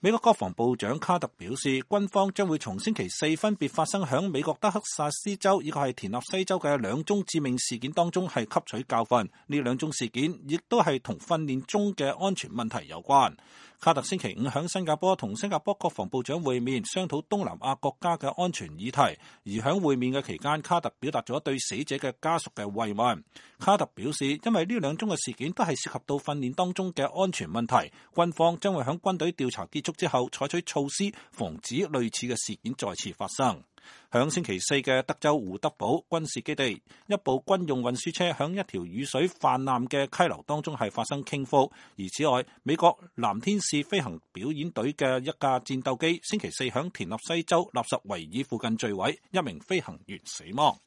美國國防部長卡特表示，軍方將會從星期四分別發生響美國德克薩斯州以及係田納西州嘅兩宗致命事件當中係吸取教訓。呢兩宗事件亦都係同訓練中嘅安全問題有關。卡特星期五響新加坡同新加坡國防部長會面，商討東南亞國家嘅安全議題。而響會面嘅期間，卡特表達咗對死者嘅家屬嘅慰問。卡特表示，因為呢兩宗嘅事件都係涉及到訓練當中嘅安全問題，軍方將會響軍隊調查結束之後採取措施，防止類似嘅事件再次發生。響星期四嘅德州胡德堡軍事基地，一部軍用運輸車響一條雨水泛濫嘅溪流當中係發生傾覆。而此外，美國藍天使飛行表演隊嘅一架戰鬥機星期四響田納西州納什維爾附近墜毀，一名飛行員死亡。